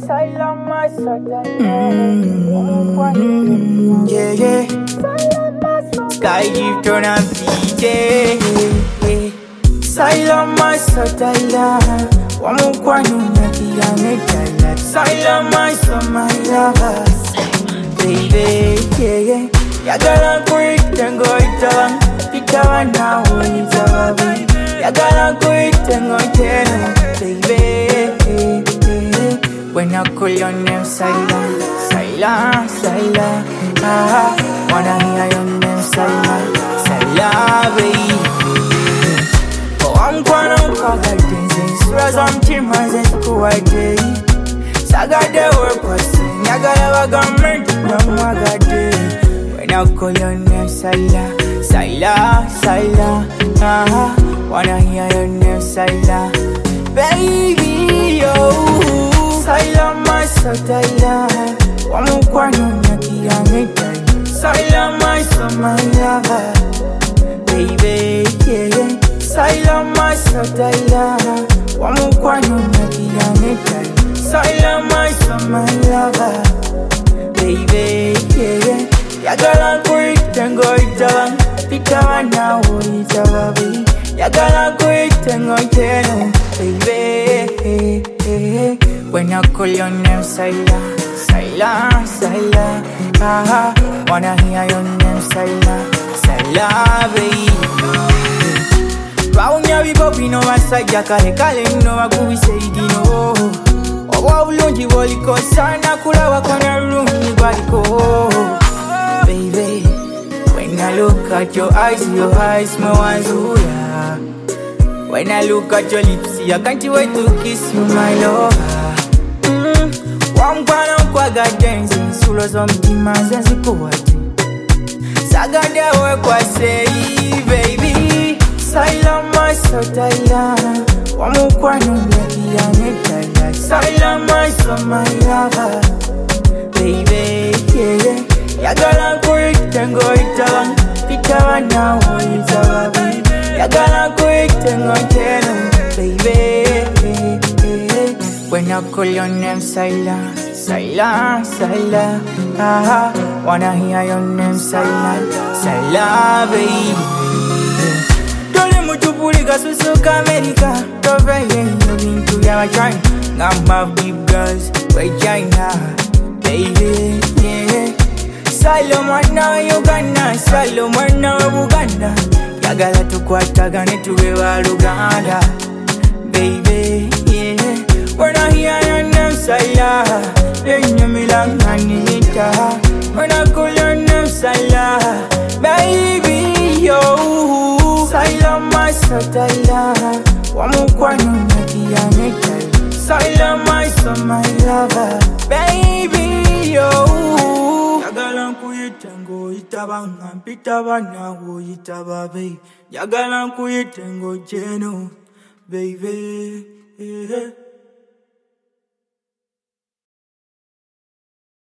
Yeah, yeah. Sky give turn up DJ. Silent my satellite. Wamukwanu nakia metala. Silent my my lover. Baby, yeah, yeah. Yagala kuitengo itawa. Itawa na itawa baby. Yagala kuitengo tena. Baby, when I call your name, silent, silent, silent. Wanna hear your name, silent, silent, baby. Oh, I'm gonna call that dancing. Swears I'm timid, it's quite day. Saga de work person, yaga government, no maga day. When I call your name, silent, silent, silent. Wanna hear your name, silent, baby, yo. Silent my satellite. Wamukwanu nakia metala. Silent my lover. Baby, yeah, yeah. Silent my satellite. Wamukwanu nakia metala. Silent my lover. Baby, yeah, yeah. Yagala kuitengo itawa. Itawa na itawa baby. Yagala kuitengo tena baby. When I call your name, silent, silent, silent. Wanna hear your name, silent, silent, baby. Round ya bibobi no wasajja kale kale no wakubi seidi no. Owa bulungi boliko sana kulaba kona rungi baliko. Baby, when I look at your eyes mawanzura. When I look at your lips, I can't wait to kiss you, my lover. Wampana kwaga dancing, sulo zomtima zazikuwati. Saga dewe kwa say, baby. Silent my satellite. Wamukwanu nakia metala. Silent my lover. Baby, yeah, yeah. Yagala kuitengo itawa. Itawa na itawa baby. Yagala kuitengo tena baby. When I call your name, silent, silent, silent. Wanna hear your name, silent, silent, baby. Dole mutupulika susuka America. Tove yenye bintu ya wachai. Ngamba big girls, we China, baby, yeah. Silent mwana Uganda, silent mwana Buganda. Yagala tukwatagane tuwe wa Luganda, baby, yeah. When I hear your name, silent, then you milanga nita. When I call your name, silent, baby, yo. Silent my satellite. Wamukwanu nakia metala. Silent my lover, baby, yo. Yagala nkuyitengo itabanga mpitaba nawo itaba baby. Yagala nkuyitengo jeno, baby, yeah.